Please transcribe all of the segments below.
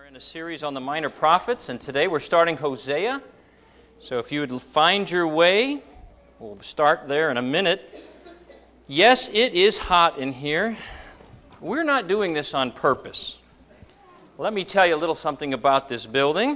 are in a series on the minor prophets, and today we're starting Hosea. So if you would find your way, we'll start there in a minute. Yes, it is hot in here. We're not doing this on purpose. Let me tell you a little something about this building.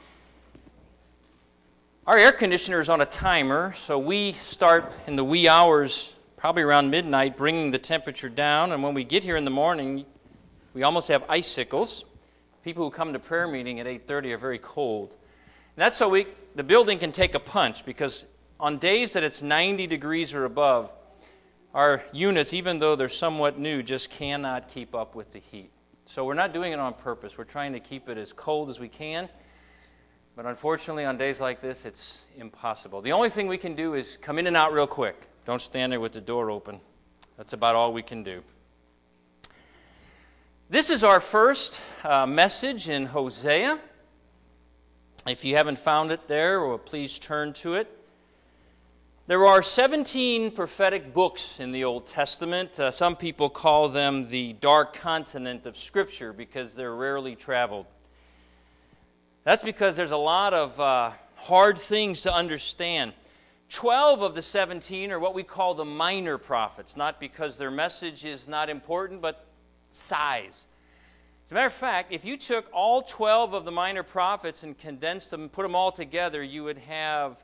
Our air conditioner is on a timer, so we start in the wee hours, probably around midnight, bringing the temperature down, and when we get here in the morning, we almost have icicles. People who come to prayer meeting at 8:30 are very cold. And that's so the building can take a punch, because on days that it's 90 degrees or above, our units, even though they're somewhat new, just cannot keep up with the heat. So we're not doing it on purpose. We're trying to keep it as cold as we can. But unfortunately, on days like this, it's impossible. The only thing we can do is come in and out real quick. Don't stand there with the door open. That's about all we can do. This is our first message in Hosea. If you haven't found it there, well, please turn to it. There are 17 prophetic books in the Old Testament. Some people call them the dark continent of Scripture because they're rarely traveled. That's because there's a lot of hard things to understand. 12 of the 17 are what we call the minor prophets, not because their message is not important, but size. As a matter of fact, if you took all 12 of the minor prophets and condensed them and put them all together, you would have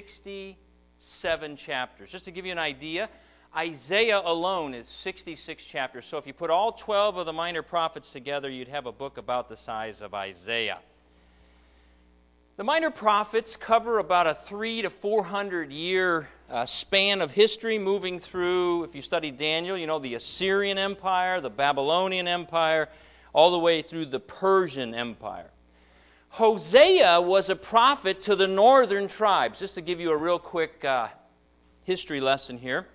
67 chapters. Just to give you an idea, Isaiah alone is 66 chapters. So if you put all 12 of the minor prophets together, you'd have a book about the size of Isaiah. The minor prophets cover about a 300 to 400 year span of history, moving through, if you study Daniel, you know, the Assyrian Empire, the Babylonian Empire, all the way through the Persian Empire. Hosea was a prophet to the northern tribes. Just to give you a real quick history lesson here.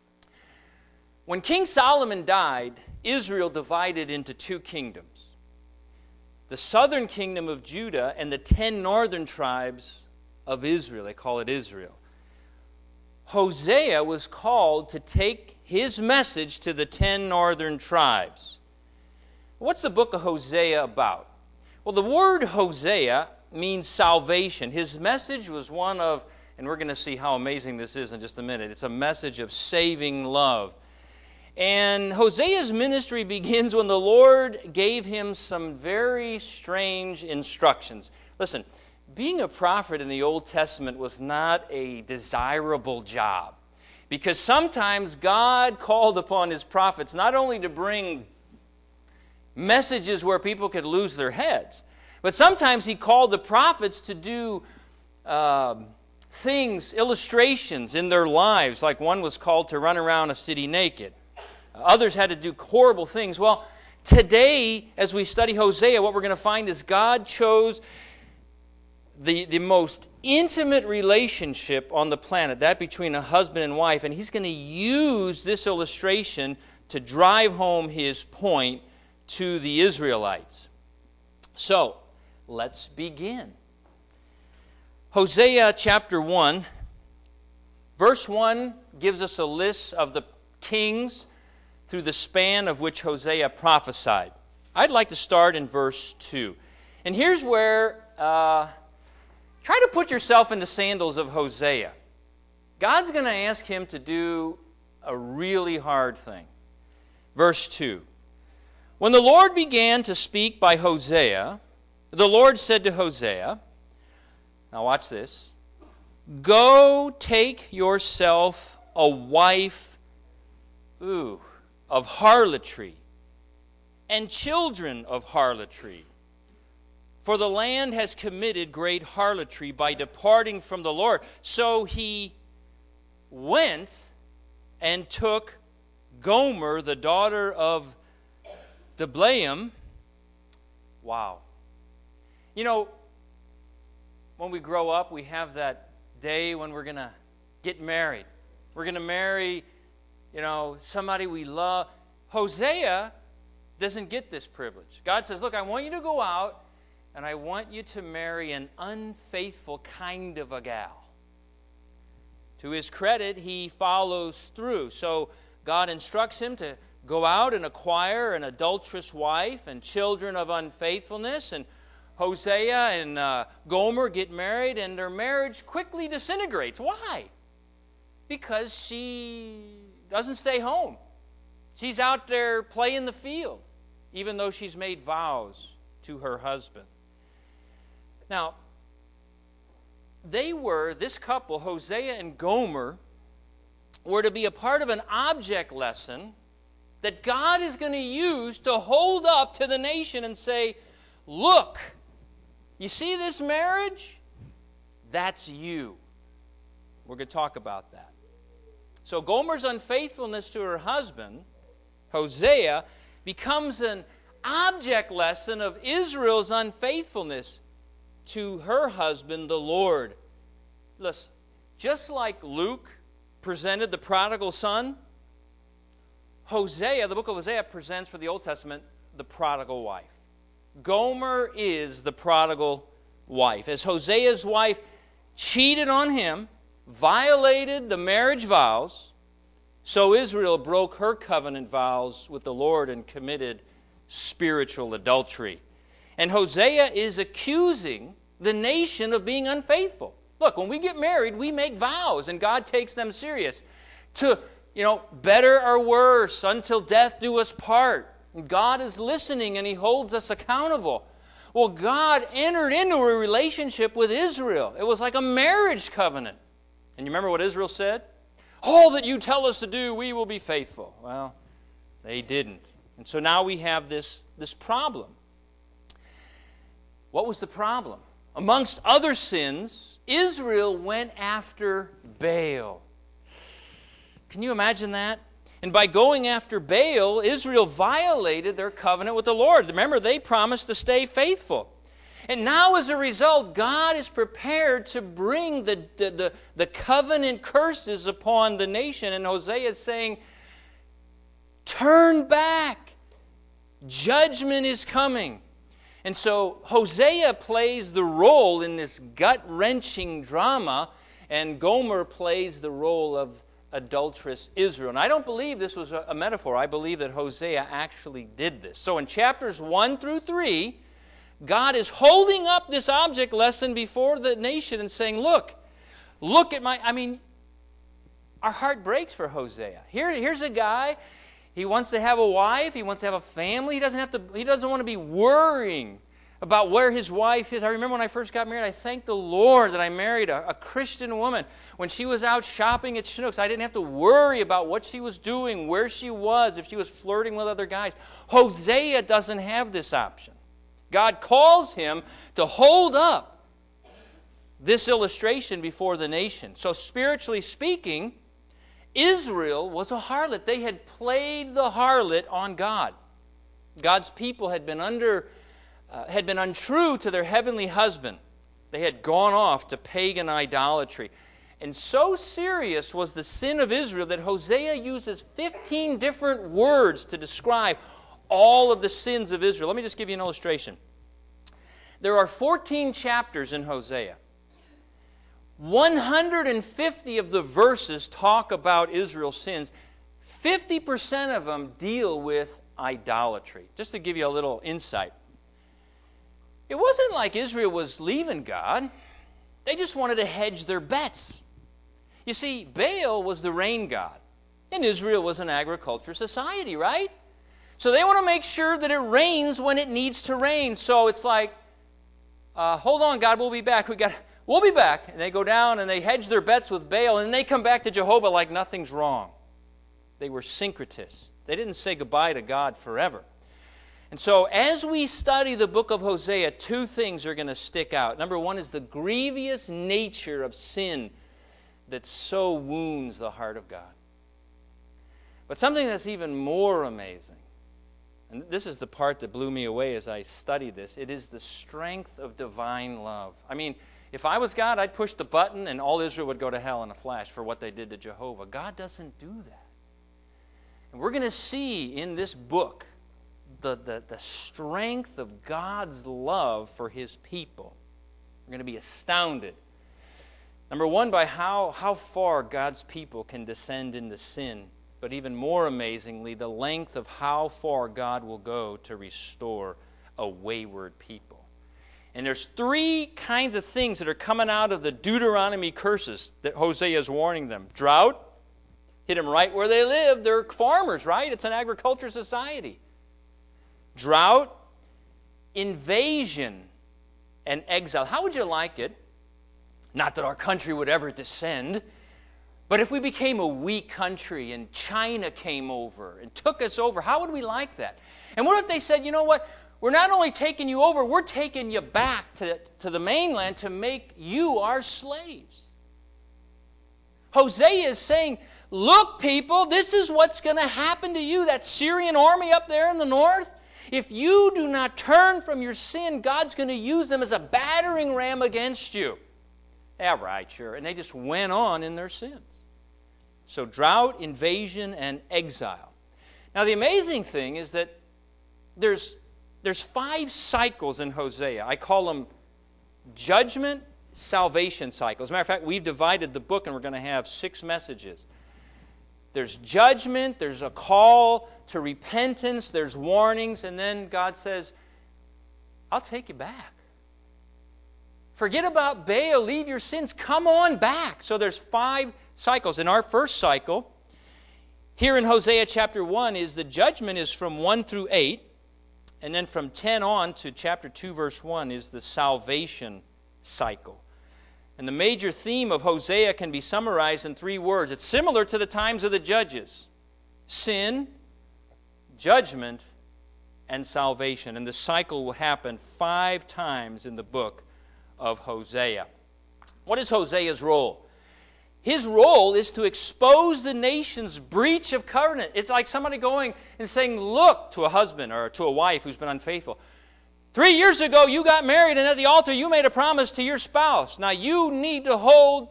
When King Solomon died, Israel divided into two kingdoms. The southern kingdom of Judah and the 10 northern tribes of Israel. They call it Israel. Hosea was called to take his message to the 10 northern tribes. What's the book of Hosea about? Well, the word Hosea means salvation. His message was one of, and we're going to see how amazing this is in just a minute, it's a message of saving love. And Hosea's ministry begins when the Lord gave him some very strange instructions. Listen, being a prophet in the Old Testament was not a desirable job, because sometimes God called upon His prophets not only to bring messages where people could lose their heads, but sometimes He called the prophets to do things, illustrations in their lives, like one was called to run around a city naked. Others had to do horrible things. Well, today, as we study Hosea, what we're going to find is God chose the most intimate relationship on the planet, that between a husband and wife, and He's going to use this illustration to drive home His point to the Israelites. So, let's begin. Hosea chapter 1, verse 1 gives us a list of the kings through the span of which Hosea prophesied. I'd like to start in verse 2. And here's where, try to put yourself in the sandals of Hosea. God's going to ask him to do a really hard thing. Verse 2. When the Lord began to speak by Hosea, the Lord said to Hosea, now watch this, go take yourself a wife, of harlotry, and children of harlotry. For the land has committed great harlotry by departing from the Lord. So he went and took Gomer, the daughter of Diblaim. Wow. You know, when we grow up, we have that day when we're going to get married. We're going to marry, somebody we love. Hosea doesn't get this privilege. God says, look, I want you to go out and I want you to marry an unfaithful kind of a gal. To his credit, he follows through. So God instructs him to go out and acquire an adulterous wife and children of unfaithfulness. And Hosea and Gomer get married, and their marriage quickly disintegrates. Why? Because she doesn't stay home. She's out there playing the field, even though she's made vows to her husband. Now, this couple, Hosea and Gomer, were to be a part of an object lesson that God is going to use to hold up to the nation and say, look, you see this marriage? That's you. We're going to talk about that. So Gomer's unfaithfulness to her husband, Hosea, becomes an object lesson of Israel's unfaithfulness to her husband, the Lord. Listen, just like Luke presented the prodigal son, Hosea, the book of Hosea, presents for the Old Testament the prodigal wife. Gomer is the prodigal wife. As Hosea's wife cheated on him, violated the marriage vows, so Israel broke her covenant vows with the Lord and committed spiritual adultery. And Hosea is accusing the nation of being unfaithful. Look, when we get married, we make vows, and God takes them serious. To, better or worse, until death do us part. And God is listening, and He holds us accountable. Well, God entered into a relationship with Israel. It was like a marriage covenant. And you remember what Israel said? All that you tell us to do, we will be faithful. Well, they didn't. And so now we have this problem. What was the problem? Amongst other sins, Israel went after Baal. Can you imagine that? And by going after Baal, Israel violated their covenant with the Lord. Remember, they promised to stay faithful. And now, as a result, God is prepared to bring the covenant curses upon the nation. And Hosea is saying, turn back. Judgment is coming. And so Hosea plays the role in this gut-wrenching drama, and Gomer plays the role of adulterous Israel. And I don't believe this was a metaphor. I believe that Hosea actually did this. So in chapters 1 through 3, God is holding up this object lesson before the nation and saying, look at our heart breaks for Hosea. Here's a guy. He wants to have a wife. He wants to have a family. He doesn't want to be worrying about where his wife is. I remember when I first got married, I thanked the Lord that I married a Christian woman. When she was out shopping at Schnucks, I didn't have to worry about what she was doing, where she was, if she was flirting with other guys. Hosea doesn't have this option. God calls him to hold up this illustration before the nation. So spiritually speaking, Israel was a harlot. They had played the harlot on God. God's people had been untrue to their heavenly husband. They had gone off to pagan idolatry. And so serious was the sin of Israel that Hosea uses 15 different words to describe all of the sins of Israel. Let me just give you an illustration. There are 14 chapters in Hosea. 150 of the verses talk about Israel's sins. 50% of them deal with idolatry. Just to give you a little insight. It wasn't like Israel was leaving God. They just wanted to hedge their bets. You see, Baal was the rain god, and Israel was an agriculture society, right? So they want to make sure that it rains when it needs to rain. So it's like, hold on, God, we'll be back. We'll be back. And they go down and they hedge their bets with Baal, and they come back to Jehovah like nothing's wrong. They were syncretists. They didn't say goodbye to God forever. And so as we study the book of Hosea, two things are going to stick out. Number one is the grievous nature of sin that so wounds the heart of God. But something that's even more amazing, and this is the part that blew me away as I studied this, it is the strength of divine love. I mean, if I was God, I'd push the button and all Israel would go to hell in a flash for what they did to Jehovah. God doesn't do that. And we're going to see in this book the strength of God's love for His people. We're going to be astounded. Number one, by how far God's people can descend into sin but even more amazingly, the length of how far God will go to restore a wayward people. And there's three kinds of things that are coming out of the Deuteronomy curses that Hosea is warning them. Drought, hit them right where they live. They're farmers, right? It's an agriculture society. Drought, invasion, and exile. How would you like it? Not that our country would ever descend, but if we became a weak country and China came over and took us over, how would we like that? And what if they said, you know what? We're not only taking you over, we're taking you back to the mainland to make you our slaves. Hosea is saying, look, people, this is what's going to happen to you, that Syrian army up there in the north. If you do not turn from your sin, God's going to use them as a battering ram against you. Yeah, right, sure. And they just went on in their sins. So drought, invasion, and exile. Now the amazing thing is that there's 5 cycles in Hosea. I call them judgment, salvation cycles. As a matter of fact, we've divided the book and we're going to have 6 messages. There's judgment, there's a call to repentance, there's warnings, and then God says, I'll take you back. Forget about Baal, leave your sins, come on back. So there's 5 cycles. In our first cycle, here in Hosea chapter 1, is the judgment is from 1 through 8, and then from 10 on to chapter 2, verse 1 is the salvation cycle. And the major theme of Hosea can be summarized in 3 words. It's similar to the times of the judges. Sin, judgment, and salvation. And the cycle will happen 5 times in the book of Hosea. What is Hosea's role? His role is to expose the nation's breach of covenant. It's like somebody going and saying, look, to a husband or to a wife who's been unfaithful. 3 years ago, you got married, and at the altar, you made a promise to your spouse. Now, you need to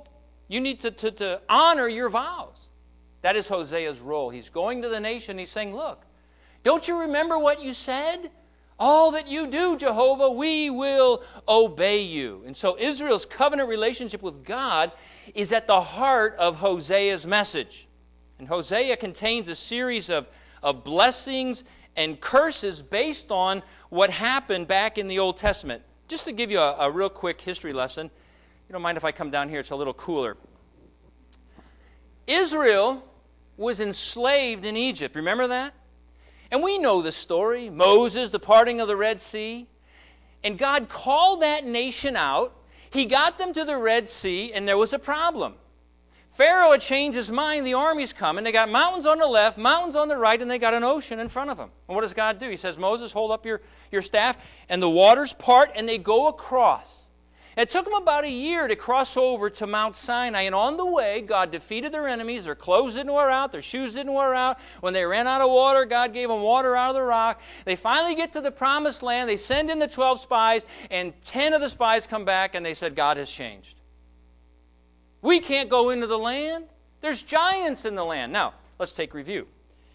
honor your vows. That is Hosea's role. He's going to the nation, he's saying, look, don't you remember what you said? All that you do, Jehovah, we will obey you. And so Israel's covenant relationship with God is at the heart of Hosea's message. And Hosea contains a series of blessings and curses based on what happened back in the Old Testament. Just to give you a real quick history lesson, you don't mind if I come down here, it's a little cooler. Israel was enslaved in Egypt. Remember that? And we know the story. Moses, the parting of the Red Sea. And God called that nation out. He got them to the Red Sea, and there was a problem. Pharaoh had changed his mind. The army's coming. They got mountains on the left, mountains on the right, and they got an ocean in front of them. And what does God do? He says, Moses, hold up your staff, and the waters part, and they go across. It took them about a year to cross over to Mount Sinai, and on the way, God defeated their enemies. Their clothes didn't wear out. Their shoes didn't wear out. When they ran out of water, God gave them water out of the rock. They finally get to the promised land. They send in the 12 spies, and 10 of the spies come back, and they said, God has changed. We can't go into the land. There's giants in the land. Now, let's take review.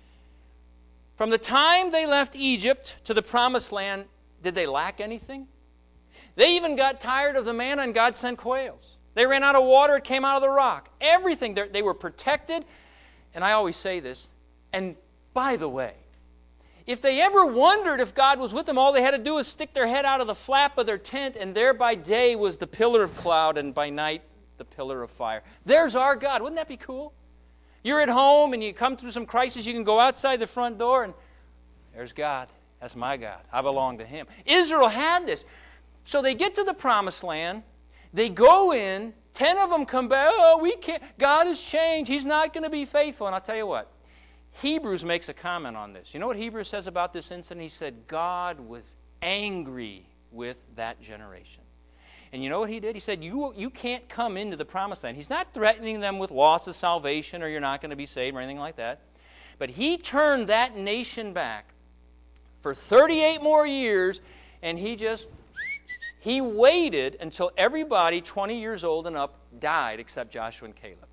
From the time they left Egypt to the promised land, did they lack anything? They even got tired of the manna and God sent quails. They ran out of water, it came out of the rock. Everything, they were protected. And I always say this, and by the way, if they ever wondered if God was with them, all they had to do was stick their head out of the flap of their tent, and there by day was the pillar of cloud, and by night the pillar of fire. There's our God. Wouldn't that be cool? You're at home and you come through some crisis, you can go outside the front door and there's God. That's my God. I belong to Him. Israel had this. So they get to the promised land. They go in. 10 of them come back. Oh, we can't. God has changed. He's not going to be faithful. And I'll tell you what. Hebrews makes a comment on this. You know what Hebrews says about this incident? He said God was angry with that generation. And you know what He did? He said, you can't come into the promised land. He's not threatening them with loss of salvation or you're not going to be saved or anything like that. But He turned that nation back for 38 more years, and He waited until everybody 20 years old and up died except Joshua and Caleb.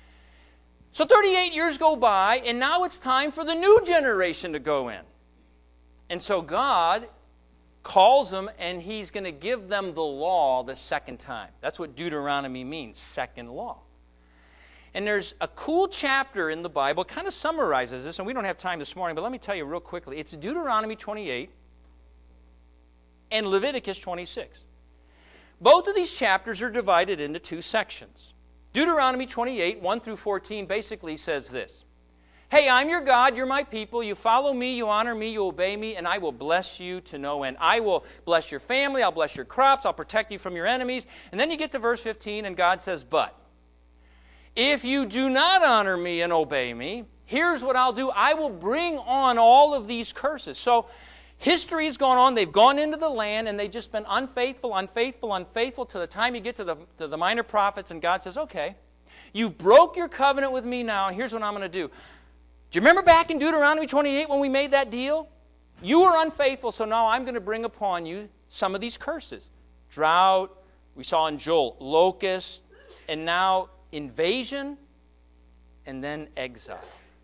So 38 years go by, and now it's time for the new generation to go in. And so God calls them, and He's going to give them the law the second time. That's what Deuteronomy means, second law. And there's a cool chapter in the Bible, kind of summarizes this, and we don't have time this morning, but let me tell you real quickly. It's Deuteronomy 28 and Leviticus 26. Both of these chapters are divided into two sections. Deuteronomy 28, 1 through 14, basically says this. Hey, I'm your God, you're my people, you follow me, you honor me, you obey me, and I will bless you to no end. I will bless your family, I'll bless your crops, I'll protect you from your enemies. And then you get to verse 15, and God says, but if you do not honor me and obey me, here's what I'll do. I will bring on all of these curses. So history has gone on. They've gone into the land, and they've just been unfaithful to the time you get to the minor prophets, and God says, okay, you've broke your covenant with me now, and here's what I'm going to do. Do you remember back in Deuteronomy 28 when we made that deal? You were unfaithful, so now I'm going to bring upon you some of these curses. Drought, we saw in Joel, locust, and now invasion, and then exile.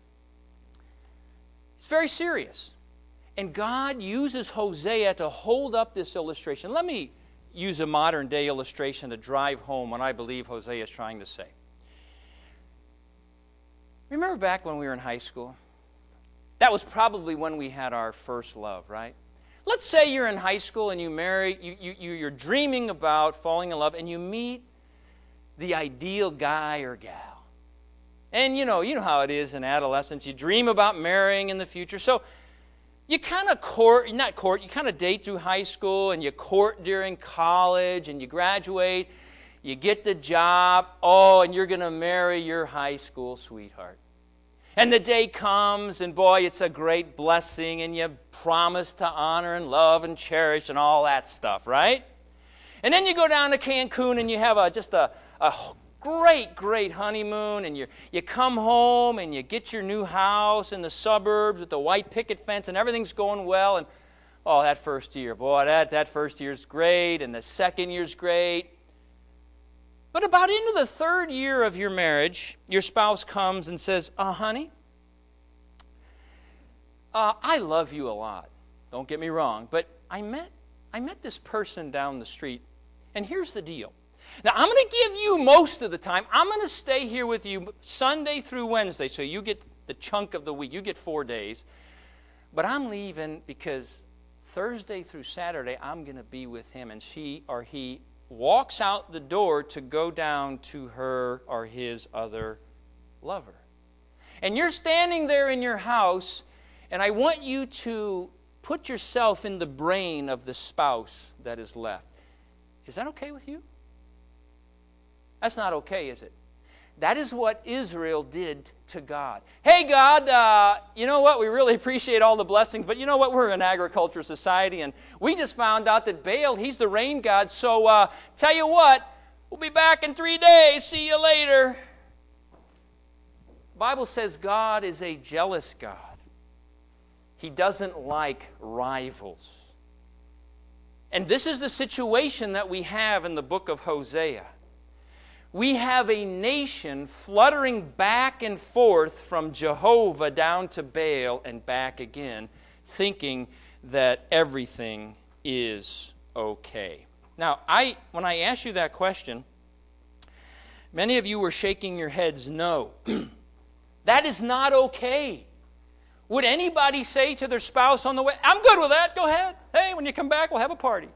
It's very serious. And God uses Hosea to hold up this illustration. Let me use a modern-day illustration to drive home what I believe Hosea is trying to say. Remember back when we were in high school? That was probably when we had our first love, right? Let's say you're in high school and you marry, you're dreaming about falling in love, and you meet the ideal guy or gal. And you know how it is in adolescence. You dream about marrying in the future. So you kind of you kind of date through high school, and you court during college, and you graduate, you get the job, and you're going to marry your high school sweetheart. And the day comes, and boy, it's a great blessing, and you promise to honor and love and cherish and all that stuff, right? And then you go down to Cancun, and you have just a great honeymoon, and you come home, and you get your new house in the suburbs with the white picket fence, and everything's going well, and that first year, boy, that first year's great, and the second year's great. But about into the third year of your marriage, your spouse comes and says, honey, I love you a lot. Don't get me wrong, but I met this person down the street, and here's the deal. Now, I'm going to give you most of the time. I'm going to stay here with you Sunday through Wednesday, so you get the chunk of the week. You get 4 days. But I'm leaving because Thursday through Saturday, I'm going to be with him, and she or he walks out the door to go down to her or his other lover. And you're standing there in your house, and I want you to put yourself in the brain of the spouse that is left. Is that okay with you? That's not okay, is it? That is what Israel did to God. Hey, God, you know what? We really appreciate all the blessings, but you know what? We're an agricultural society, and we just found out that Baal, he's the rain god, so tell you what, we'll be back in 3 days. See you later. The Bible says God is a jealous God. He doesn't like rivals. And this is the situation that we have in the book of Hosea. We have a nation fluttering back and forth from Jehovah down to Baal and back again, thinking that everything is okay. Now, when I asked you that question, many of you were shaking your heads no. That is not okay. Would anybody say to their spouse on the way, I'm good with that, go ahead. Hey, when you come back, we'll have a party.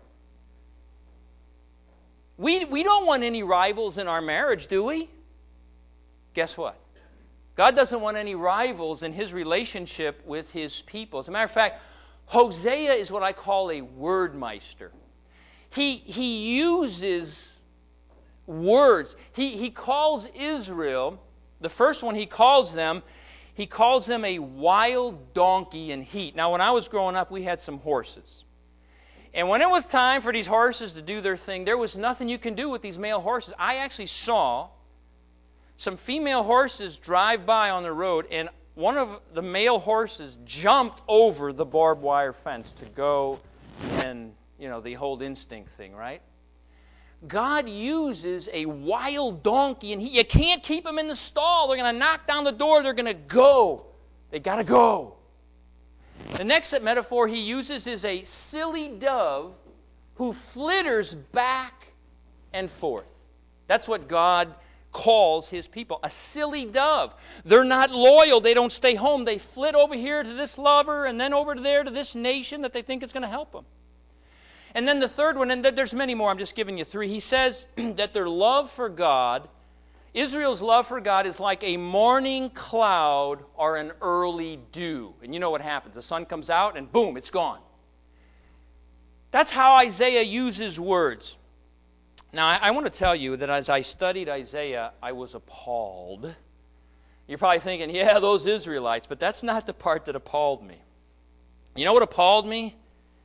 We don't want any rivals in our marriage, do we? Guess what? God doesn't want any rivals in His relationship with His people. As a matter of fact, Hosea is what I call a wordmeister. He uses words. He calls Israel, the first one he calls them a wild donkey in heat. Now, when I was growing up, we had some horses. And when it was time for these horses to do their thing, there was nothing you can do with these male horses. I actually saw some female horses drive by on the road, and one of the male horses jumped over the barbed wire fence to go and, the whole instinct thing, right? God uses a wild donkey, and you can't keep them in the stall. They're going to knock down the door. They're going to go. They got to go. The next metaphor he uses is a silly dove who flitters back and forth. That's what God calls his people. A silly dove. They're not loyal. They don't stay home. They flit over here to this lover and then over there to this nation that they think is going to help them. And then the third one, and there's many more, I'm just giving you three. He says that their love for God, Israel's love for God is like a morning cloud or an early dew. And you know what happens. The sun comes out and boom, it's gone. That's how Isaiah uses words. Now, I want to tell you that as I studied Isaiah, I was appalled. You're probably thinking, yeah, those Israelites, but that's not the part that appalled me. You know what appalled me?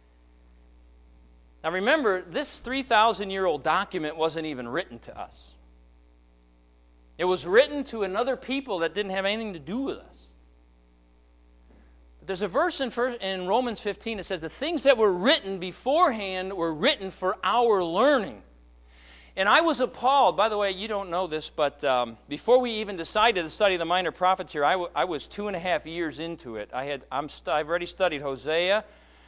Now remember, this 3,000-year-old document wasn't even written to us. It was written to another people that didn't have anything to do with us. But there's a verse in Romans 15 that says, the things that were written beforehand were written for our learning. And I was appalled. By the way, you don't know this, but before we even decided to study the minor prophets here, I was 2.5 years into it. I've already studied Hosea,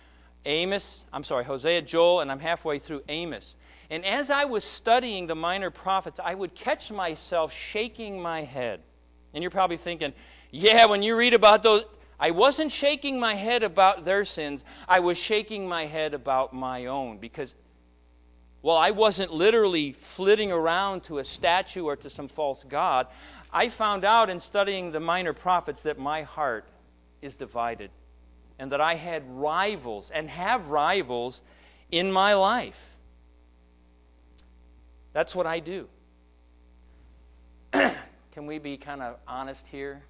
Joel, and I'm halfway through Amos. And as I was studying the minor prophets, I would catch myself shaking my head. And you're probably thinking, yeah, when you read about those, I wasn't shaking my head about their sins. I was shaking my head about my own because, well, I wasn't literally flitting around to a statue or to some false god. I found out in studying the minor prophets that my heart is divided and that I had rivals and have rivals in my life. That's what I do. Can we be kind of honest here?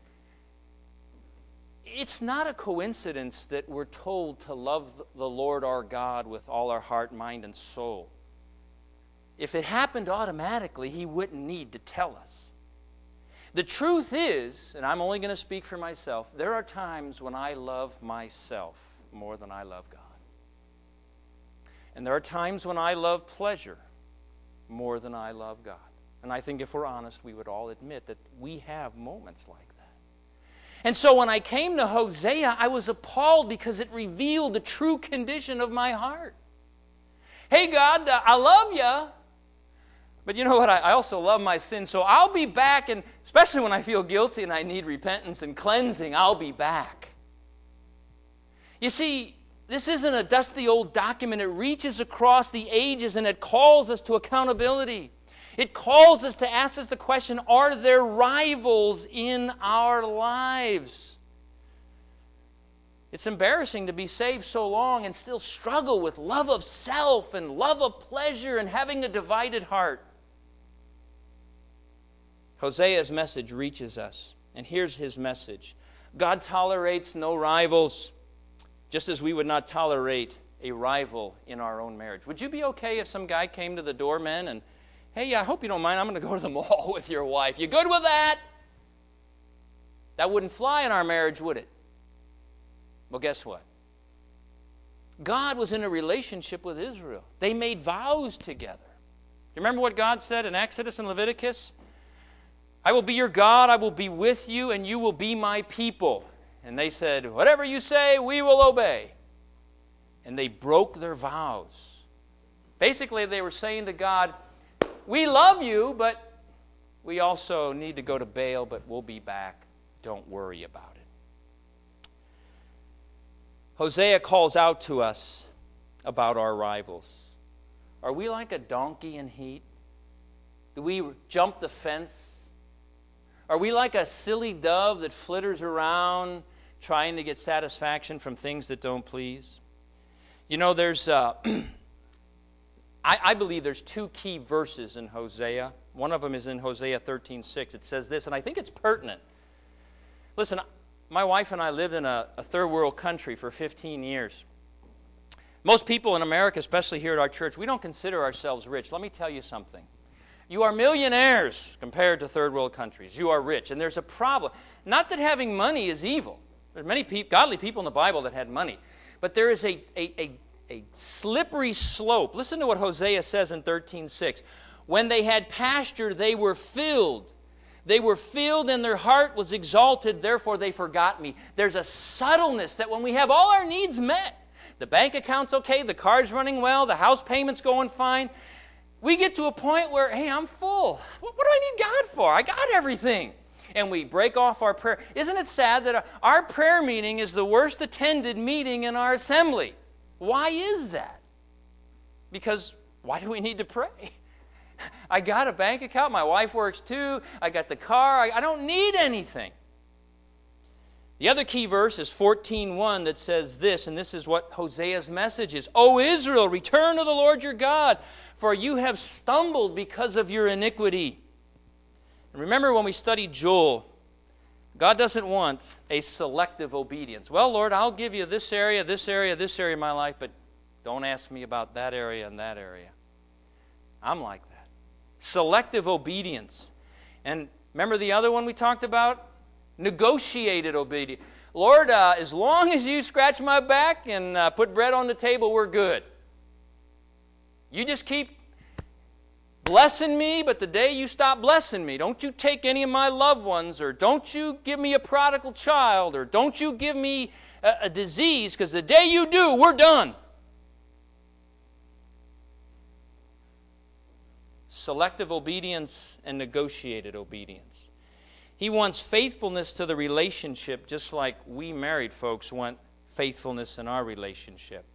It's not a coincidence that we're told to love the Lord our God with all our heart, mind, and soul. If it happened automatically, He wouldn't need to tell us. The truth is, and I'm only going to speak for myself, there are times when I love myself more than I love God. And there are times when I love pleasure more than I love God. And I think if we're honest, we would all admit that we have moments like that. And so when I came to Hosea, I was appalled because it revealed the true condition of my heart. Hey, God, I love you. But you know what? I also love my sin, so I'll be back, and especially when I feel guilty and I need repentance and cleansing, I'll be back. You see, this isn't a dusty old document. It reaches across the ages, and it calls us to accountability. It calls us to ask us the question, are there rivals in our lives? It's embarrassing to be saved so long and still struggle with love of self and love of pleasure and having a divided heart. Hosea's message reaches us, and here's his message. God tolerates no rivals, just as we would not tolerate a rival in our own marriage. Would you be okay if some guy came to the doorman and, hey, I hope you don't mind, I'm going to go to the mall with your wife. You good with that? That wouldn't fly in our marriage, would it? Well, guess what? God was in a relationship with Israel. They made vows together. You remember what God said in Exodus and Leviticus? I will be your God, I will be with you, and you will be my people. And they said, whatever you say, we will obey. And they broke their vows. Basically, they were saying to God, we love you, but we also need to go to Baal, but we'll be back. Don't worry about it. Hosea calls out to us about our rivals. Are we like a donkey in heat? Do we jump the fence? Are we like a silly dove that flitters around trying to get satisfaction from things that don't please? You know, there's, I believe there's two key verses in Hosea. One of them is in Hosea 13:6. It says this, and I think it's pertinent. Listen, my wife and I lived in a third world country for 15 years. Most people in America, especially here at our church, we don't consider ourselves rich. Let me tell you something. You are millionaires compared to third world countries. You are rich, and there's a problem. Not that having money is evil. There's many godly people in the Bible that had money. But there is a slippery slope. Listen to what Hosea says in 13:6. When they had pasture, they were filled. They were filled and their heart was exalted, therefore they forgot me. There's a subtleness that when we have all our needs met, the bank account's okay, the car's running well, the house payment's going fine, We get to a point where, hey, I'm full. What do I need God for? I got everything. And we break off our prayer. Isn't it sad that our prayer meeting is the worst attended meeting in our assembly? Why is that? Because why do we need to pray? I got a bank account. My wife works too. I got the car. I don't need anything. The other key verse is 14:1 that says this, and this is what Hosea's message is. O Israel, return to the Lord your God, for you have stumbled because of your iniquity. And remember when we studied Joel, God doesn't want a selective obedience. Well, Lord, I'll give you this area, this area, this area of my life, but don't ask me about that area and that area. I'm like that. Selective obedience. And remember the other one we talked about? Negotiated obedience. Lord, as long as you scratch my back and put bread on the table, we're good. You just keep blessing me, but the day you stop blessing me, don't you take any of my loved ones, or don't you give me a prodigal child, or don't you give me a disease, because the day you do, we're done. Selective obedience and negotiated obedience. He wants faithfulness to the relationship, just like we married folks want faithfulness in our relationship.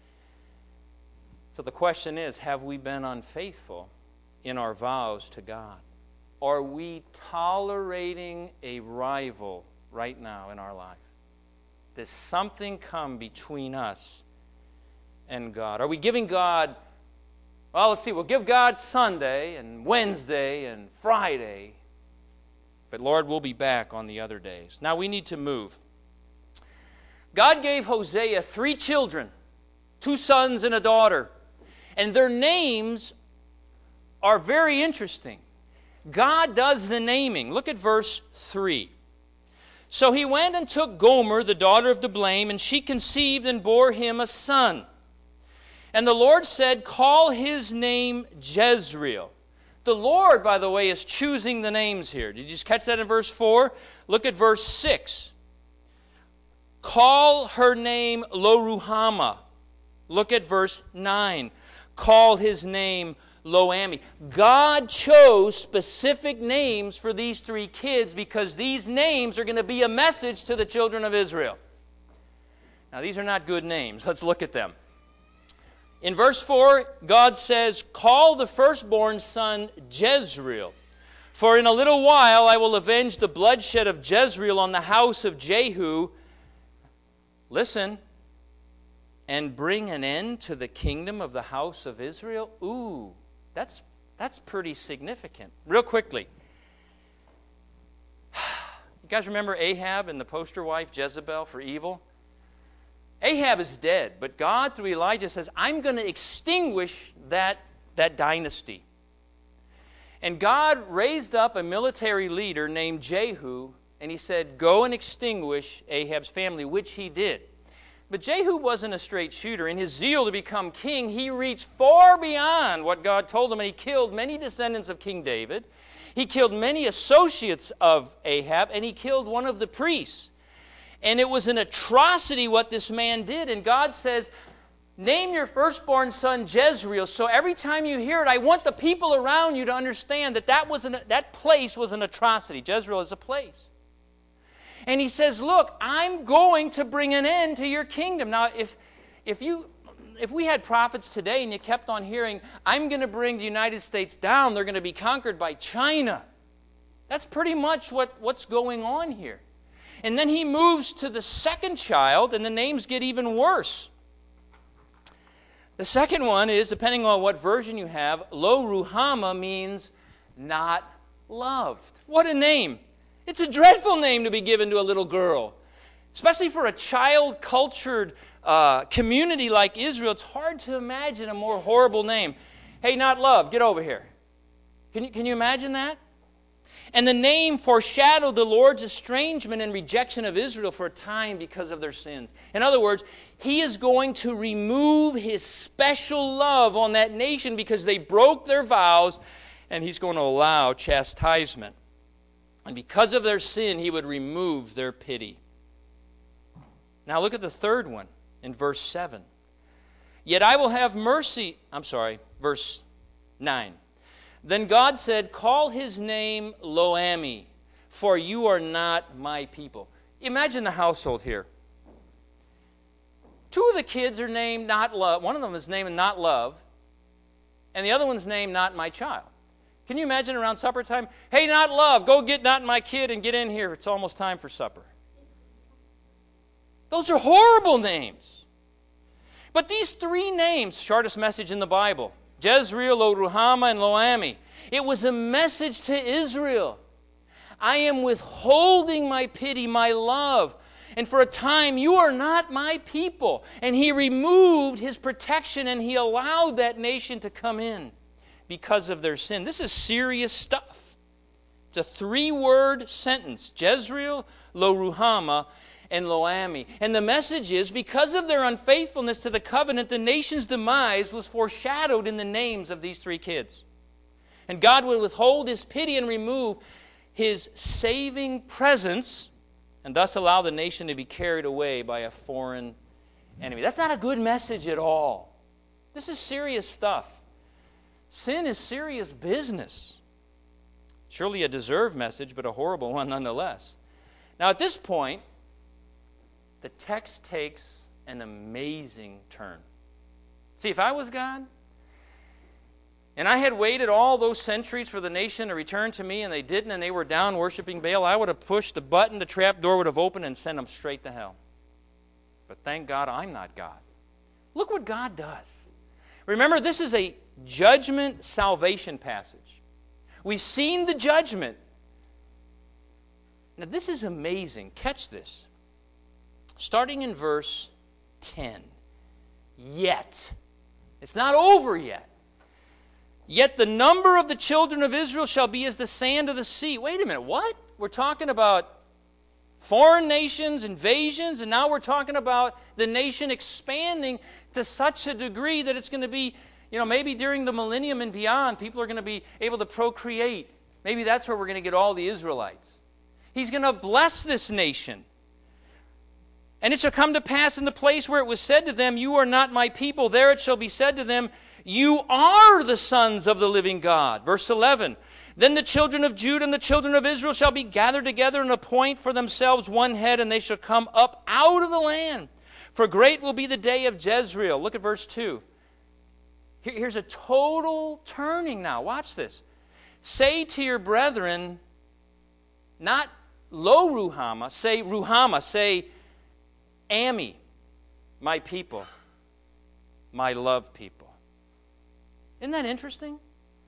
So the question is, have we been unfaithful in our vows to God? Are we tolerating a rival right now in our life? Does something come between us and God? Are we giving God, well, let's see, we'll give God Sunday and Wednesday and Friday, but Lord, we'll be back on the other days. Now we need to move. God gave Hosea 3 children, 2 sons and a daughter, and their names are very interesting. God does the naming. Look at verse 3. So he went and took Gomer, the daughter of Diblaim, and she conceived and bore him a son. And the Lord said, call his name Jezreel. The Lord, by the way, is choosing the names here. Did you just catch that in verse 4? Look at verse 6. Call her name Lo-Ruhamah. Look at verse 9. Call his name Lo-Ammi. God chose specific names for these 3 kids because these names are going to be a message to the children of Israel. Now, these are not good names. Let's look at them. In verse 4, God says, call the firstborn son Jezreel, for in a little while I will avenge the bloodshed of Jezreel on the house of Jehu. Listen. And bring an end to the kingdom of the house of Israel? Ooh, that's pretty significant. Real quickly. You guys remember Ahab and the poster wife Jezebel for evil? Ahab is dead, but God through Elijah says, I'm going to extinguish that dynasty. And God raised up a military leader named Jehu, and he said, go and extinguish Ahab's family, which he did. But Jehu wasn't a straight shooter. In his zeal to become king, he reached far beyond what God told him, and he killed many descendants of King David. He killed many associates of Ahab, and he killed one of the priests. And it was an atrocity what this man did. And God says, name your firstborn son Jezreel. So every time you hear it, I want the people around you to understand that place was an atrocity. Jezreel is a place. And he says, look, I'm going to bring an end to your kingdom. Now, if we had prophets today and you kept on hearing, I'm going to bring the United States down, they're going to be conquered by China. That's pretty much what's going on here. And then he moves to the second child, and the names get even worse. The second one is, depending on what version you have, Lo-Ruhamah means not loved. What a name. It's a dreadful name to be given to a little girl. Especially for a child-cultured community like Israel, it's hard to imagine a more horrible name. Hey, not loved, get over here. Can you imagine that? And the name foreshadowed the Lord's estrangement and rejection of Israel for a time because of their sins. In other words, He is going to remove His special love on that nation because they broke their vows, and He's going to allow chastisement. And because of their sin, He would remove their pity. Now look at the third one in verse 7. Yet I will have mercy, verse 9. Then God said, call his name Lo-Ammi, for you are not my people. Imagine the household here. 2 of the kids are named Not Love. One of them is named Not Love, and the other one's named Not My Child. Can you imagine around supper time? Hey, Not Love, go get Not My Kid and get in here. It's almost time for supper. Those are horrible names. But these 3 names, shortest message in the Bible, Jezreel, Lo-Ruhamah, and Lo-Ammi. It was a message to Israel. I am withholding my pity, my love, and for a time you are not my people. And he removed his protection and he allowed that nation to come in because of their sin. This is serious stuff. It's a 3-word sentence, Jezreel, Lo-Ruhamah, and Lo-Ammi. And the message is, because of their unfaithfulness to the covenant, the nation's demise was foreshadowed in the names of these 3 kids. And God would withhold his pity and remove his saving presence, and thus allow the nation to be carried away by a foreign enemy. That's not a good message at all. This is serious stuff. Sin is serious business. Surely a deserved message, but a horrible one nonetheless. Now at this point, the text takes an amazing turn. See, if I was God, and I had waited all those centuries for the nation to return to me, and they didn't, and they were down worshiping Baal, I would have pushed the button, the trap door would have opened, and sent them straight to hell. But thank God I'm not God. Look what God does. Remember, this is a judgment salvation passage. We've seen the judgment. Now this is amazing. Catch this. Starting in verse 10. Yet. It's not over yet. Yet the number of the children of Israel shall be as the sand of the sea. Wait a minute, what? We're talking about foreign nations, invasions, and now we're talking about the nation expanding to such a degree that it's going to be, maybe during the millennium and beyond, people are going to be able to procreate. Maybe that's where we're going to get all the Israelites. He's going to bless this nation. And it shall come to pass in the place where it was said to them, you are not my people, there it shall be said to them, you are the sons of the living God. Verse 11, then the children of Judah and the children of Israel shall be gathered together and appoint for themselves one head, and they shall come up out of the land. For great will be the day of Jezreel. Look at verse 2. Here's a total turning now. Watch this. Say to your brethren, not Lo-Ruhamah, say Ruhamah, say Ammi, my people, my loved people. Isn't that interesting?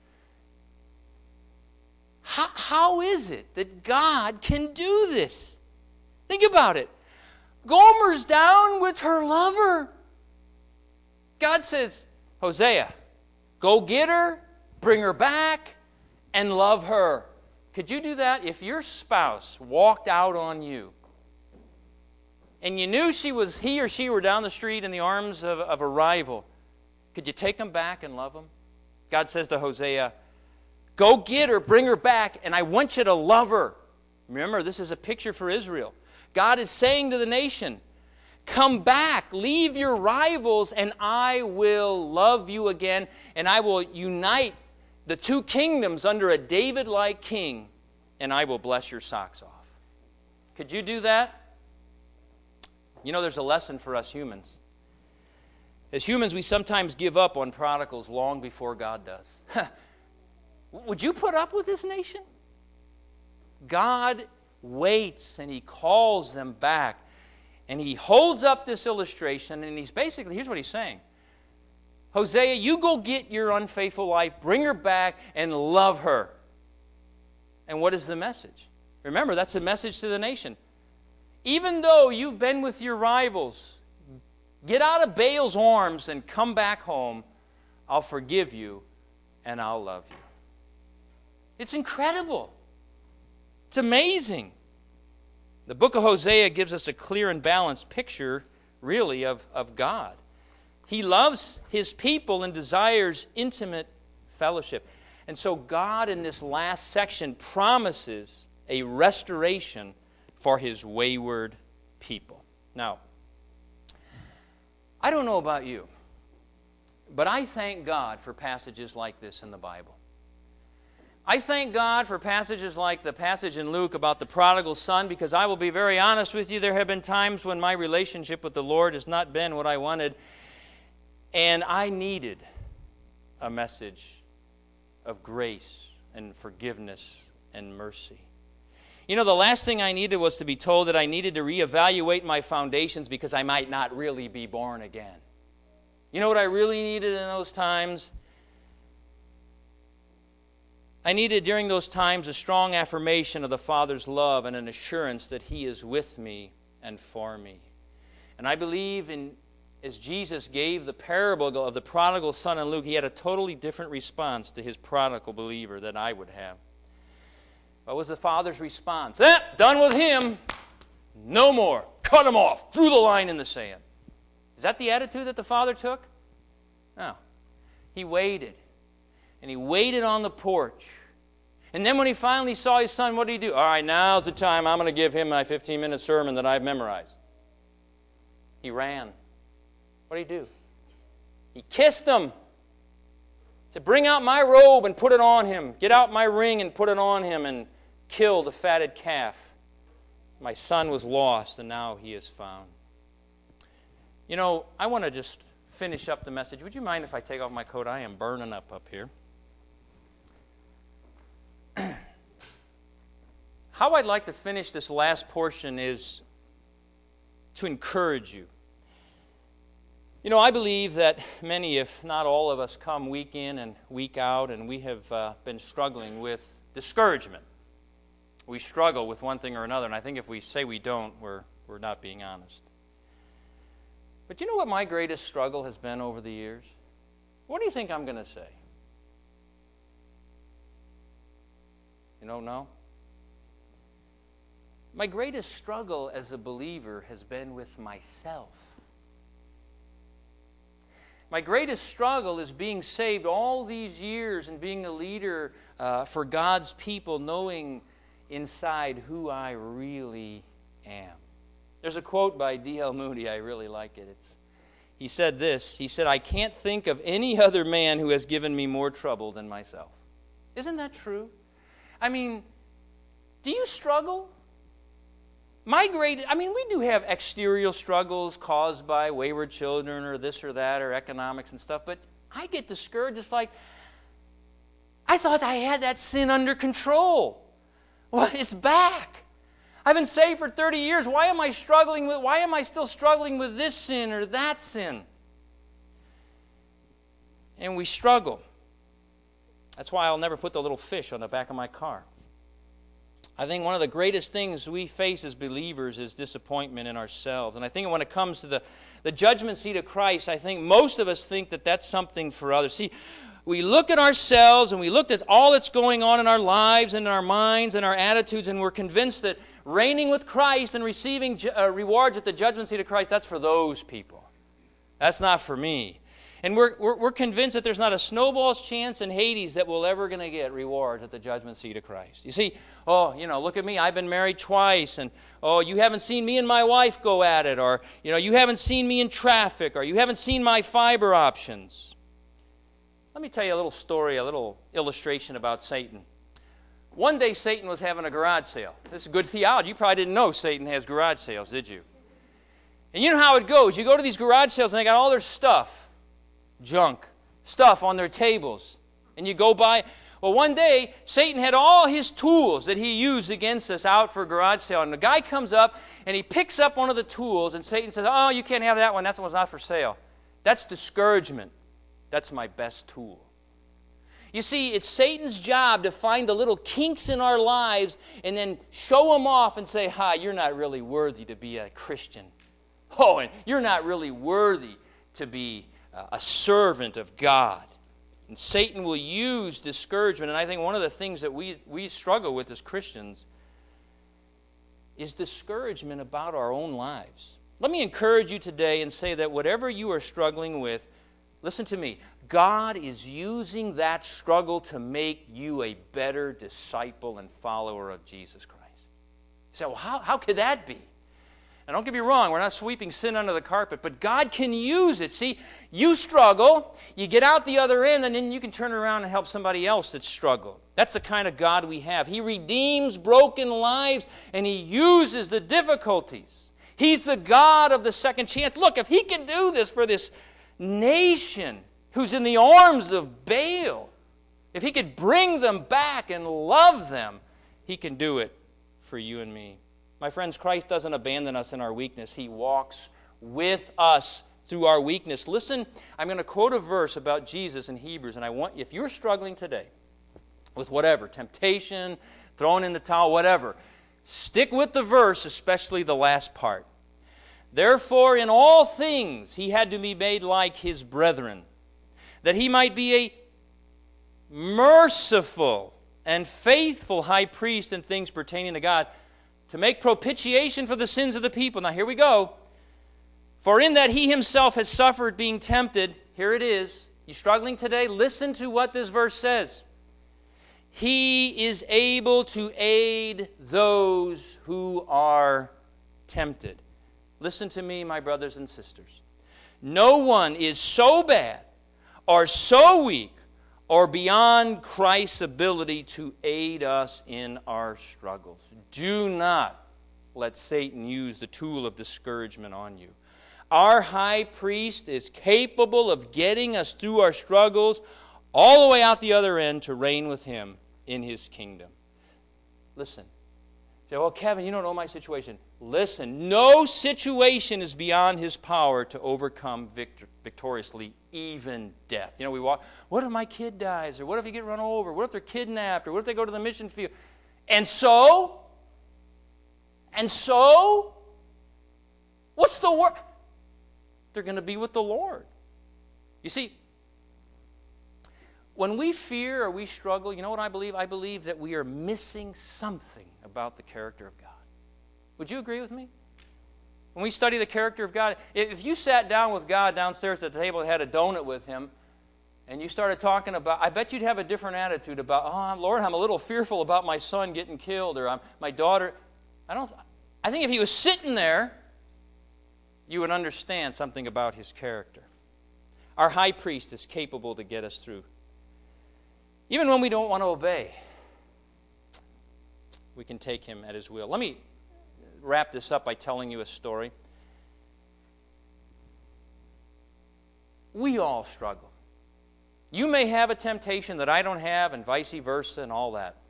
How is it that God can do this? Think about it. Gomer's down with her lover. God says, Hosea, go get her, bring her back, and love her. Could you do that if your spouse walked out on you and you knew he or she were down the street in the arms of a rival? Could you take them back and love them? God says to Hosea, go get her, bring her back, and I want you to love her. Remember, this is a picture for Israel. God is saying to the nation, come back, leave your rivals, and I will love you again, and I will unite the 2 kingdoms under a David-like king, and I will bless your socks off. Could you do that? There's a lesson for us humans. As humans, we sometimes give up on prodigals long before God does. Would you put up with this nation? God waits and he calls them back. And he holds up this illustration and here's what he's saying. Hosea, you go get your unfaithful wife, bring her back and love her. And what is the message? Remember, that's the message to the nation. Even though you've been with your rivals, get out of Baal's arms and come back home. I'll forgive you and I'll love you. It's incredible. It's amazing. The book of Hosea gives us a clear and balanced picture, really, of God. He loves his people and desires intimate fellowship. And so God, in this last section, promises a restoration for his wayward people. Now, I don't know about you, But I thank God for passages like this in the Bible. I thank God for passages like the passage in Luke about the prodigal son, because I will be very honest with you, there have been times when my relationship with the Lord has not been what I wanted, and I needed a message of grace and forgiveness and mercy. You know, the last thing I needed was to be told that I needed to reevaluate my foundations because I might not really be born again. You know what I really needed in those times? I needed during those times a strong affirmation of the Father's love and an assurance that He is with me and for me. And I believe as Jesus gave the parable of the prodigal son in Luke, He had a totally different response to His prodigal believer than I would have. What was the Father's response? Done with him. No more. Cut him off. Drew the line in the sand. Is that the attitude that the Father took? No. He waited. And He waited on the porch. And then when He finally saw His son, what did He do? All right, now's the time. I'm going to give him my 15-minute sermon that I've memorized. He ran. What did He do? He kissed him. He said, bring out my robe and put it on him. Get out my ring and put it on him, and kill the fatted calf. My son was lost, and now he is found. You know, I want to just finish up the message. Would you mind if I take off my coat? I am burning up here. How I'd like to finish this last portion is to encourage you. You know, I believe that many, if not all of us, come week in and week out, and we have been struggling with discouragement. We struggle with one thing or another, and I think if we say we don't, we're not being honest. But you know what my greatest struggle has been over the years? What do you think I'm going to say? You don't know? My greatest struggle as a believer has been with myself. My greatest struggle is being saved all these years and being a leader for God's people, knowing inside who I really am. There's a quote by D.L. Moody. I really like it. He said this. He said, I can't think of any other man who has given me more trouble than myself. Isn't that true? I mean, do you struggle? We do have exterior struggles caused by wayward children or this or that or economics and stuff, but I get discouraged. It's like, I thought I had that sin under control. Well, it's back. I've been saved for 30 years. Why am I still struggling with this sin or that sin? And we struggle. That's why I'll never put the little fish on the back of my car. I think one of the greatest things we face as believers is disappointment in ourselves. And I think when it comes to the judgment seat of Christ, I think most of us think that that's something for others. See, we look at ourselves and we look at all that's going on in our lives and in our minds and our attitudes, and we're convinced that reigning with Christ and receiving rewards at the judgment seat of Christ, that's for those people. That's not for me. And we're convinced that there's not a snowball's chance in Hades that we're ever going to get rewards at the judgment seat of Christ. You see, look at me, I've been married twice, and you haven't seen me and my wife go at it, or you haven't seen me in traffic, or you haven't seen my fiber options. Let me tell you a little story, a little illustration about Satan. One day Satan was having a garage sale. This is good theology. You probably didn't know Satan has garage sales, did you? And you know how it goes. You go to these garage sales and they got all their stuff. Junk, stuff on their tables. And you go by. Well, one day, Satan had all his tools that he used against us out for a garage sale. And the guy comes up and he picks up one of the tools, and Satan says, oh, you can't have that one. That one's not for sale. That's discouragement. That's my best tool. You see, it's Satan's job to find the little kinks in our lives and then show them off and say, you're not really worthy to be a Christian. Oh, and you're not really worthy to be a servant of God. And Satan will use discouragement. And I think one of the things that we struggle with as Christians is discouragement about our own lives. Let me encourage you today and say that whatever you are struggling with, listen to me, God is using that struggle to make you a better disciple and follower of Jesus Christ. You say, well, how could that be? Now, don't get me wrong, we're not sweeping sin under the carpet, but God can use it. See, you struggle, you get out the other end, and then you can turn around and help somebody else that's struggled. That's the kind of God we have. He redeems broken lives, and He uses the difficulties. He's the God of the second chance. Look, if He can do this for this nation who's in the arms of Baal, if He could bring them back and love them, He can do it for you and me. My friends, Christ doesn't abandon us in our weakness. He walks with us through our weakness. Listen, I'm going to quote a verse about Jesus in Hebrews, and I want, if you're struggling today with whatever, temptation, throwing in the towel, whatever, stick with the verse, especially the last part. Therefore, in all things He had to be made like His brethren, that He might be a merciful and faithful high priest in things pertaining to God, to make propitiation for the sins of the people. Now here we go. For in that He Himself has suffered being tempted, here it is. You struggling today? Listen to what this verse says. He is able to aid those who are tempted. Listen to me, my brothers and sisters. No one is so bad or so weak or beyond Christ's ability to aid us in our struggles. Do not let Satan use the tool of discouragement on you. Our high priest is capable of getting us through our struggles all the way out the other end to reign with Him in His kingdom. Listen. You say, well, Kevin, you don't know my situation. Listen, no situation is beyond His power to overcome victoriously, even death. You know, we walk, what if my kid dies? Or what if you get run over? What if they're kidnapped? Or what if they go to the mission field? And so, what's the word? They're going to be with the Lord. You see, when we fear or we struggle, you know what I believe? I believe that we are missing something about the character of God. Would you agree with me? When we study the character of God, if you sat down with God downstairs at the table and had a donut with Him, and you started talking about, I bet you'd have a different attitude about, oh, Lord, I'm a little fearful about my son getting killed, or my daughter. I think if He was sitting there, you would understand something about His character. Our high priest is capable to get us through. Even when we don't want to obey, we can take Him at His will. Let me wrap this up by telling you a story. We all struggle. You may have a temptation that I don't have, and vice versa, and all that.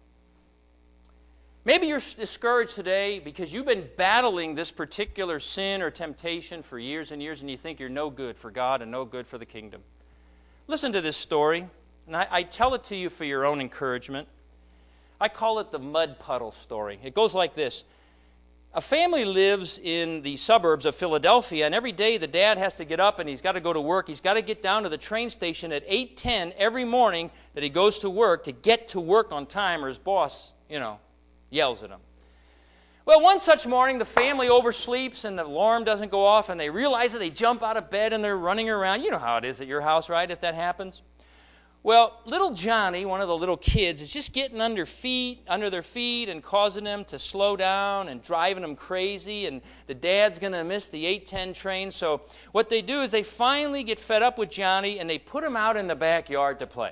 Maybe you're discouraged today because you've been battling this particular sin or temptation for years and years, and you think you're no good for God and no good for the kingdom. Listen to this story, and I tell it to you for your own encouragement. I call it the mud puddle story. It goes like this. A family lives in the suburbs of Philadelphia, and every day the dad has to get up and he's got to go to work. He's got to get down to the train station at 8:10 every morning that he goes to work to get to work on time, or his boss, yells at him. Well, one such morning, the family oversleeps and the alarm doesn't go off, and they realize that they jump out of bed and they're running around. You know how it is at your house, right, if that happens? Well, little Johnny, one of the little kids, is just getting under their feet and causing them to slow down and driving them crazy, and the dad's going to miss the 8:10 train. So what they do is they finally get fed up with Johnny, and they put him out in the backyard to play.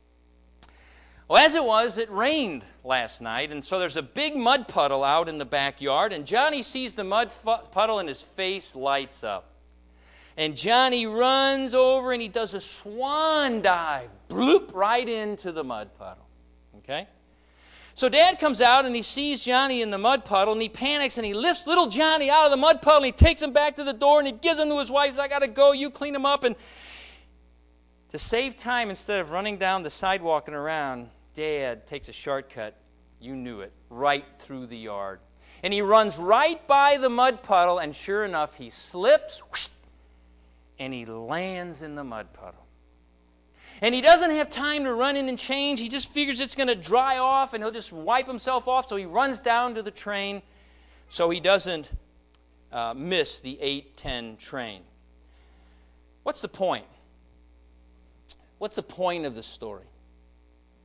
Well, as it was, it rained last night, and so there's a big mud puddle out in the backyard, and Johnny sees the mud puddle and his face lights up. And Johnny runs over and he does a swan dive, bloop, right into the mud puddle. Okay? So Dad comes out and he sees Johnny in the mud puddle, and he panics and he lifts little Johnny out of the mud puddle and he takes him back to the door and he gives him to his wife. He says, I got to go, you clean him up. And to save time, instead of running down the sidewalk and around, Dad takes a shortcut, you knew it, right through the yard. And he runs right by the mud puddle, and sure enough, he slips, whoosh, and he lands in the mud puddle. And he doesn't have time to run in and change. He just figures it's going to dry off, and he'll just wipe himself off, so he runs down to the train so he doesn't miss the 8:10 train. What's the point? What's the point of the story?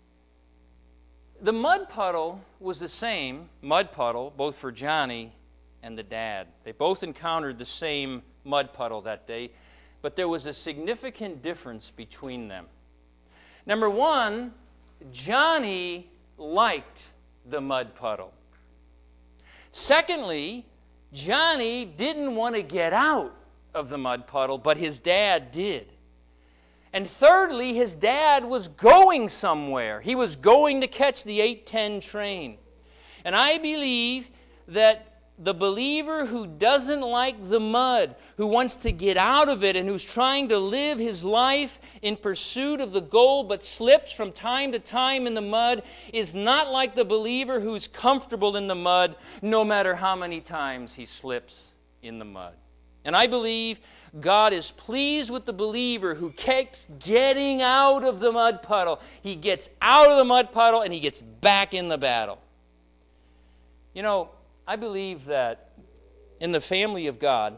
The mud puddle was the same mud puddle, both for Johnny and the dad. They both encountered the same mud puddle that day, but there was a significant difference between them. Number one, Johnny liked the mud puddle. Secondly, Johnny didn't want to get out of the mud puddle, but his dad did. And thirdly, his dad was going somewhere. He was going to catch the 8:10 train. And I believe that the believer who doesn't like the mud, who wants to get out of it and who's trying to live his life in pursuit of the goal but slips from time to time in the mud, is not like the believer who's comfortable in the mud no matter how many times he slips in the mud. And I believe God is pleased with the believer who keeps getting out of the mud puddle. He gets out of the mud puddle and he gets back in the battle. You know, I believe that in the family of God,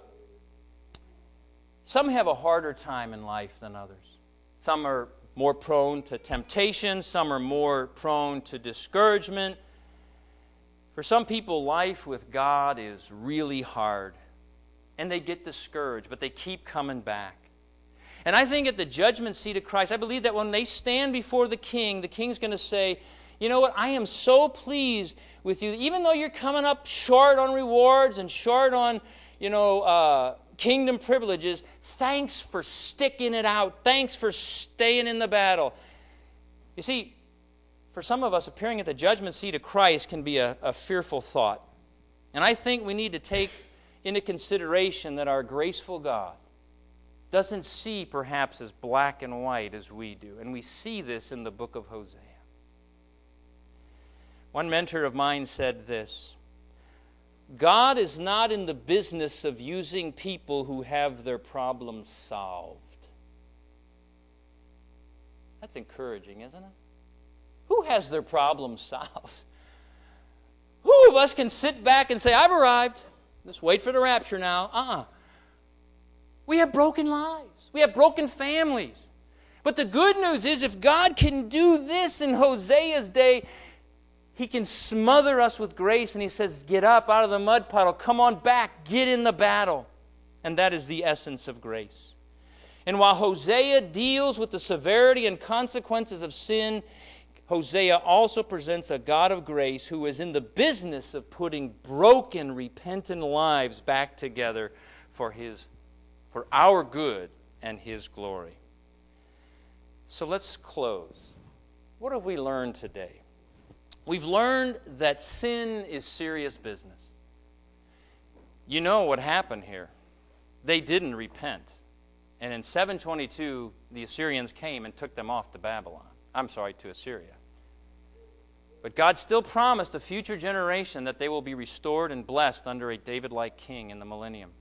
some have a harder time in life than others. Some are more prone to temptation. Some are more prone to discouragement. For some people, life with God is really hard. And they get discouraged, but they keep coming back. And I think at the judgment seat of Christ, I believe that when they stand before the King's going to say, you know what, I am so pleased with you. Even though you're coming up short on rewards and short on, kingdom privileges, thanks for sticking it out. Thanks for staying in the battle. You see, for some of us, appearing at the judgment seat of Christ can be a fearful thought. And I think we need to take into consideration that our graceful God doesn't see perhaps as black and white as we do. And we see this in the book of Hosea. One mentor of mine said this: God is not in the business of using people who have their problems solved. That's encouraging, isn't it? Who has their problems solved? Who of us can sit back and say, I've arrived. Just wait for the rapture now. We have broken lives. We have broken families. But the good news is, if God can do this in Hosea's day, He can smother us with grace, and He says, get up out of the mud puddle. Come on back. Get in the battle. And that is the essence of grace. And while Hosea deals with the severity and consequences of sin, Hosea also presents a God of grace who is in the business of putting broken, repentant lives back together for our good and His glory. So let's close. What have we learned today? We've learned that sin is serious business. You know what happened here. They didn't repent. And in 722, the Assyrians came and took them off to to Assyria. But God still promised a future generation that they will be restored and blessed under a David-like king in the millennium.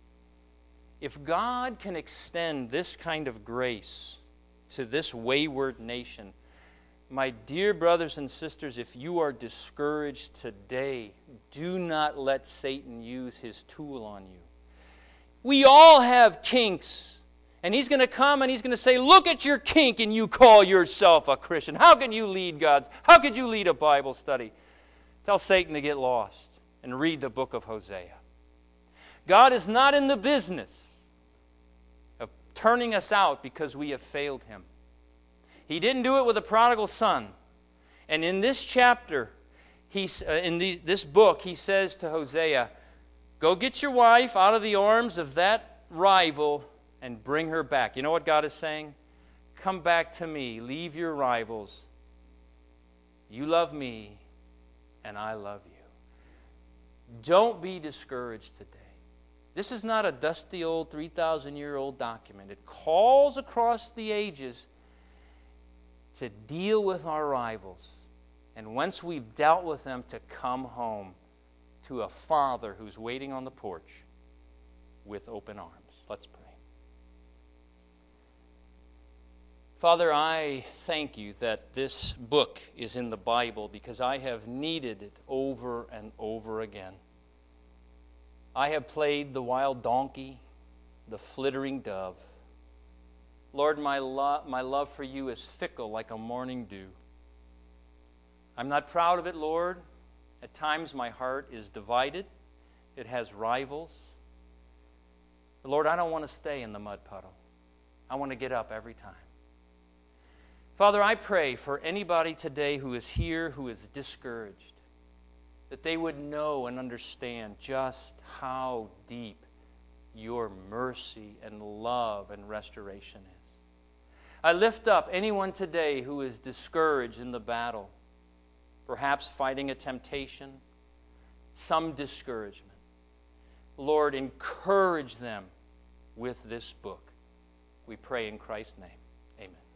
If God can extend this kind of grace to this wayward nation, my dear brothers and sisters, if you are discouraged today, do not let Satan use his tool on you. We all have kinks. And he's going to come and he's going to say, look at your kink and you call yourself a Christian. How can you lead God's? How could you lead a Bible study? Tell Satan to get lost and read the book of Hosea. God is not in the business of turning us out because we have failed Him. He didn't do it with the prodigal son. And in this chapter, this book, he says to Hosea, go get your wife out of the arms of that rival and bring her back. You know what God is saying? Come back to me. Leave your rivals. You love me, and I love you. Don't be discouraged today. This is not a dusty old 3,000-year-old document. It calls across the ages to deal with our rivals. And once we've dealt with them, to come home to a Father who's waiting on the porch with open arms. Let's pray. Father, I thank you that this book is in the Bible because I have needed it over and over again. I have played the wild donkey, the flittering dove. Lord, my love for you is fickle like a morning dew. I'm not proud of it, Lord. At times my heart is divided. It has rivals. But Lord, I don't want to stay in the mud puddle. I want to get up every time. Father, I pray for anybody today who is here who is discouraged, that they would know and understand just how deep your mercy and love and restoration is. I lift up anyone today who is discouraged in the battle, perhaps fighting a temptation, some discouragement. Lord, encourage them with this book. We pray in Christ's name. Amen.